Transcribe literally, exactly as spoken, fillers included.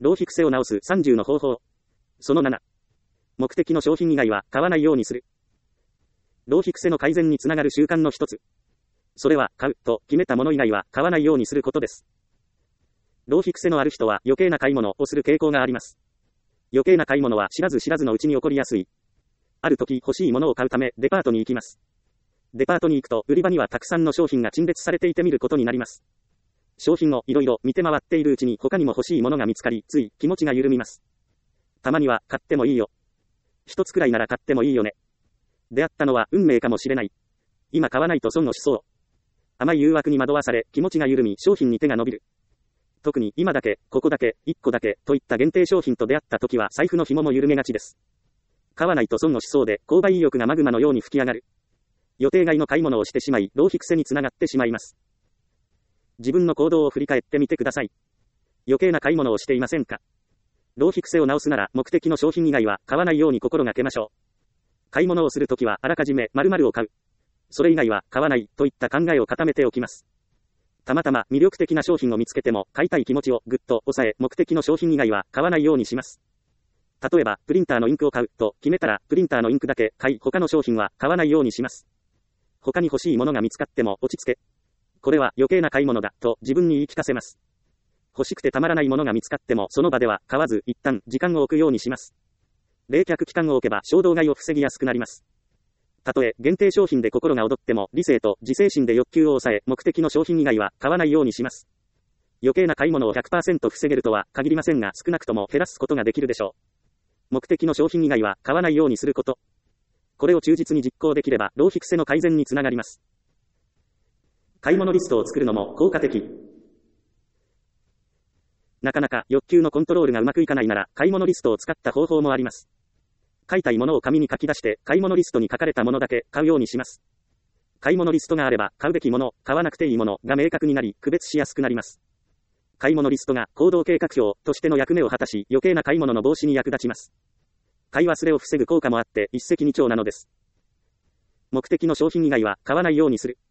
浪費癖を直すさんじゅうの方法。そのなな。目的の商品以外は買わないようにする。浪費癖の改善につながる習慣の一つ。それは、買うと決めたもの以外は買わないようにすることです。浪費癖のある人は余計な買い物をする傾向があります。余計な買い物は知らず知らずのうちに起こりやすい。ある時欲しいものを買うためデパートに行きます。デパートに行くと売り場にはたくさんの商品が陳列されていて見ることになります。商品をいろいろ見て回っているうちに他にも欲しいものが見つかり、つい気持ちが緩みます。たまには買ってもいいよ。一つくらいなら買ってもいいよね。出会ったのは運命かもしれない。今買わないと損をしそう。甘い誘惑に惑わされ気持ちが緩み商品に手が伸びる。特に今だけ、ここだけ、いっこだけといった限定商品と出会った時は財布の紐も緩めがちです。買わないと損をしそうで購買意欲がマグマのように吹き上がる。予定外の買い物をしてしまい浪費癖につながってしまいます。自分の行動を振り返ってみてください。余計な買い物をしていませんか？浪費癖を直すなら目的の商品以外は買わないように心がけましょう。買い物をするときはあらかじめ〇〇を買う。それ以外は買わないといった考えを固めておきます。たまたま魅力的な商品を見つけても買いたい気持ちをぐっと抑え目的の商品以外は買わないようにします。例えばプリンターのインクを買うと決めたらプリンターのインクだけ買い他の商品は買わないようにします。他に欲しいものが見つかっても落ち着け。これは余計な買い物だと自分に言い聞かせます。欲しくてたまらないものが見つかってもその場では買わず一旦時間を置くようにします。冷却期間を置けば衝動買いを防ぎやすくなります。たとえ限定商品で心が躍っても理性と自制心で欲求を抑え目的の商品以外は買わないようにします。余計な買い物を ひゃくパーセント 防げるとは限りませんが少なくとも減らすことができるでしょう。目的の商品以外は買わないようにすること。これを忠実に実行できれば浪費癖の改善につながります。買い物リストを作るのも効果的。なかなか欲求のコントロールがうまくいかないなら買い物リストを使った方法もあります。買いたいものを紙に書き出して買い物リストに書かれたものだけ買うようにします。買い物リストがあれば買うべきもの、買わなくていいものが明確になり区別しやすくなります。買い物リストが行動計画表としての役目を果たし余計な買い物の防止に役立ちます。買い忘れを防ぐ効果もあって一石二鳥なのです。目的の商品以外は買わないようにする。